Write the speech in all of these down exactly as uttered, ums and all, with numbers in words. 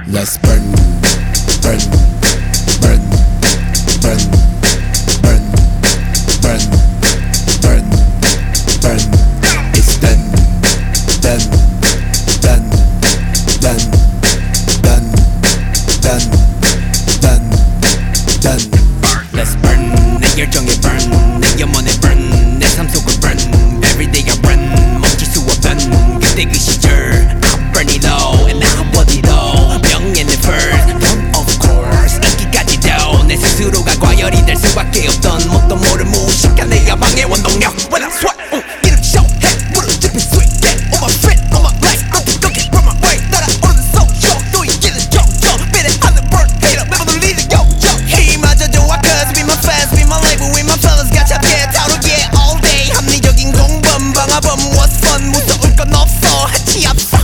Let's burn, burn, burn, burn, burn, burn, burn, burn. It's done, done, done, done, done, done, done, done. Let's burn 내 열정에 burn 내 영혼에 burn 내 삶 속을 burn Everyday I run 멈출 수 없던 그때 그 시절 I'm burning low and now I'm body low 명예는 first one of course 인기까지도 내 스스로가 과열이 될 수밖에 없던 뭣도 모를 무식한 내 야망의 원동력 When I sweat uh, 이름 show해 무릎 짚인 sweet get on my feet on my legs nothing going from my way 따라오르는 social 또 이기는 정정 비례하는 burn hater 매번 울리는 요정 힘마저 좋아 cause we my fans we my label we my fellas 가차게 다루기에 all day 합리적인 공범 방화범 what's fun 무서울 건 없어 해치 앞서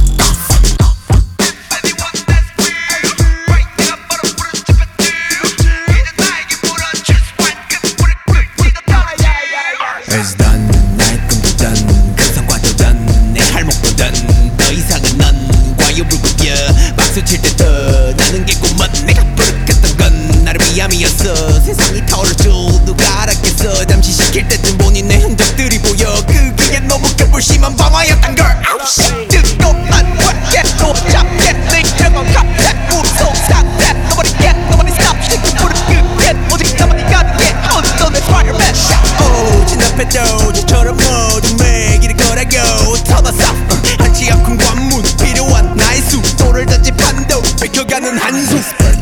It's done, 나의 꿈도 done, 그 성과도 done 내 할목도 done 더 이상은 넌 과유불 굽여 박수 칠 때 더 나는 게 꿈은 내가 부르겠던 건 나를 위함이었어 세상이 타오를 줄 누가 알았겠어 잠시 시킬 때쯤 본인의 흔적들이 보여 그게 너무 겨울심한 방화였단 걸 아우 shit 뜨거운 왜 또 잡게 내 저건 갑자기 무서운 상태 Nobody get nobody stop 시kin 부른 끝에 오직 나만이 가능해 어떤 내 fireman 오 진압해도 저처럼 모든 매기를 거라고 터놨어 한치 앞큰 관문 필요한 나의 수도를 던진 판도 뺏겨가는 한숨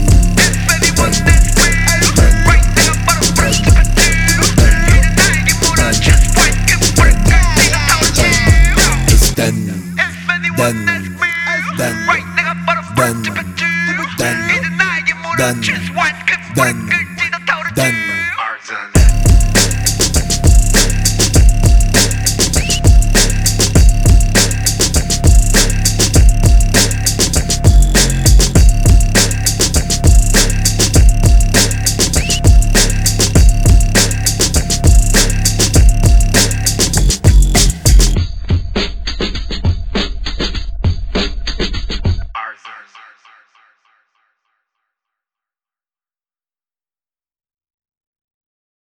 It's done, done, done, done, done, done, done, done.